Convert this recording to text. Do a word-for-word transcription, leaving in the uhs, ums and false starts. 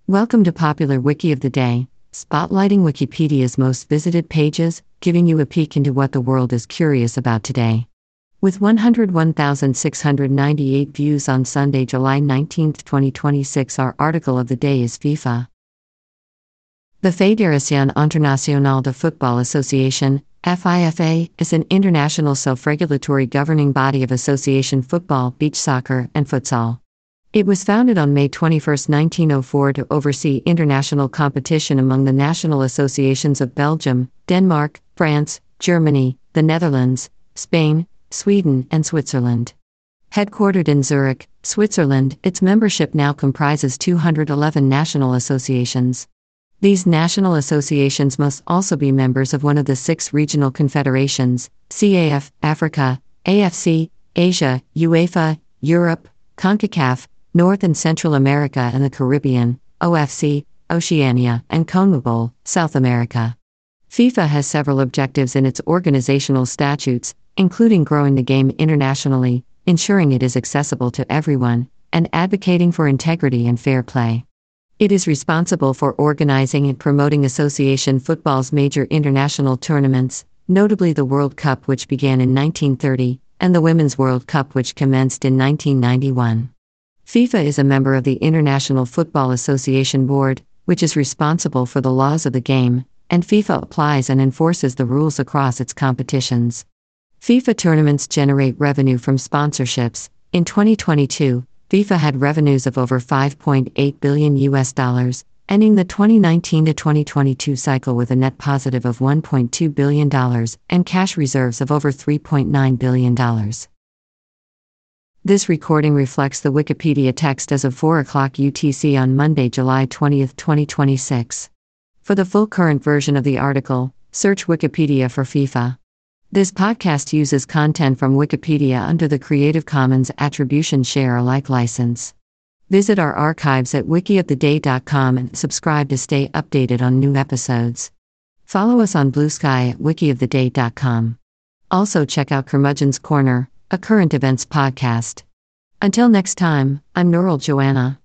Welcome to Popular Wiki of the Day, spotlighting Wikipedia's most visited pages, giving you a peek into what the world is curious about today. With one hundred one thousand six hundred ninety-eight views on Sunday, July nineteenth, twenty twenty-six, our article of the day is FIFA. The Fédération Internationale de Football Association, FIFA, is an international self-regulatory governing body of association football, beach soccer, and futsal. It was founded on May twenty-first, nineteen oh four to oversee international competition among the national associations of Belgium, Denmark, France, Germany, the Netherlands, Spain, Sweden, and Switzerland. Headquartered in Zurich, Switzerland, its membership now comprises two hundred eleven national associations. These national associations must also be members of one of the six regional confederations: C A F, Africa; A F C, Asia; UEFA, Europe; CONCACAF, North and Central America and the Caribbean; O F C, Oceania; and CONMEBOL, South America. FIFA has several objectives in its organizational statutes, including growing the game internationally, ensuring it is accessible to everyone, and advocating for integrity and fair play. It is responsible for organizing and promoting association football's major international tournaments, notably the World Cup, which began in nineteen thirty, and the Women's World Cup, which commenced in nineteen ninety-one. FIFA is a member of the International Football Association Board, which is responsible for the laws of the game, and FIFA applies and enforces the rules across its competitions. FIFA tournaments generate revenue from sponsorships. In twenty twenty-two, FIFA had revenues of over five point eight billion U S dollars, ending the twenty nineteen to twenty twenty-two cycle with a net positive of one point two billion dollars and cash reserves of over three point nine billion dollars. This recording reflects the Wikipedia text as of four o'clock U T C on Monday, July twentieth, twenty twenty-six. For the full current version of the article, search Wikipedia for FIFA. This podcast uses content from Wikipedia under the Creative Commons Attribution Share Alike license. Visit our archives at wiki of the day dot com and subscribe to stay updated on new episodes. Follow us on Blue Sky at wiki of the day dot com. Also check out Curmudgeon's Corner, a current events podcast. Until next time, I'm Nurul Joanna.